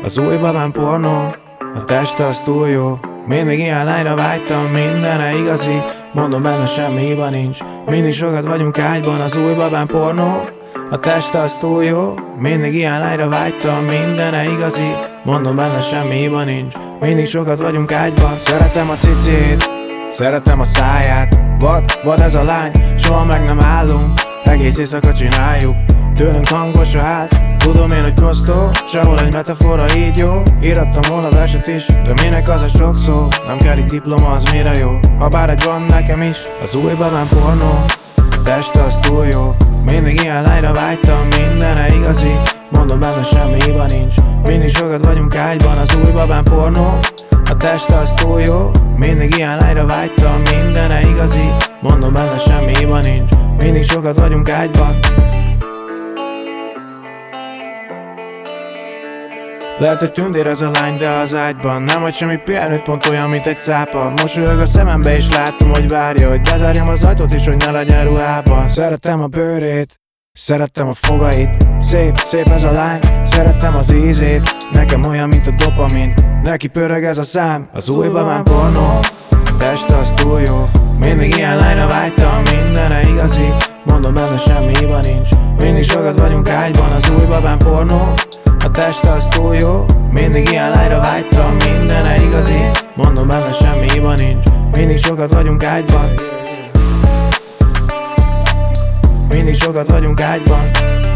Az új babám pornó, a teste az túl jó. Mindig ilyen lányra vágytam, mindene igazi. Mondom, benne semmi hiba nincs. Mindig sokat vagyunk ágyban. Az új babám pornó, a teste az túl jó. Mindig ilyen lányra vágytam, mindene igazi. Mondom, benne semmi hiba nincs. Mindig sokat vagyunk ágyban. Szeretem a cicit, szeretem a száját. Vad ez a lány, soha meg nem állunk. Egész éjszaka csináljuk, tőlünk hangos a ház. Tudom én, hogy prostó, sehol egy metafora így jó. Írattam volna verset is, de minek az a sok szó. Nem kell itt diploma, az mire jó. Habár egy van nekem is, az új babám pornó. A teste az túl jó. Mindig ilyen lányra vágytam, mindene igazi. Mondom, benne semmi hiba nincs. Mindig sokat vagyunk ágyban, az új babám pornó. A teste az túl jó. Mindig ilyen lányra vágytam, mindene igazi. Mondom, benne semmi hiba nincs. Mindig sokat vagyunk ágyban. Lehet, hogy tündér ez a lány, de az ágyban nem hagy semmi pihenőt, pont olyan, mint egy cápa. Mosolyog a szemembe és látom, hogy várja, hogy bezárjam az ajtót is, hogy ne legyen ruhában. Szeretem a bőrét, szeretem a fogait. Szép ez a lány, szeretem az ízét. Nekem olyan, mint a dopamin, neki pörög ez a szám. Az új babám pornó, a teste az túl jó. Mindig ilyen lányra vágytam, mindene igazi. Mondom, benne semmi hiba nincs. Mindig sokat vagyunk ágyban, az új babám pornó. A teste az túl jó. Mindig ilyen lányra vágytam, mindene igazi. Mondom, benne semmi hiba nincs. Mindig sokat vagyunk ágyban. Mindig sokat vagyunk ágyban.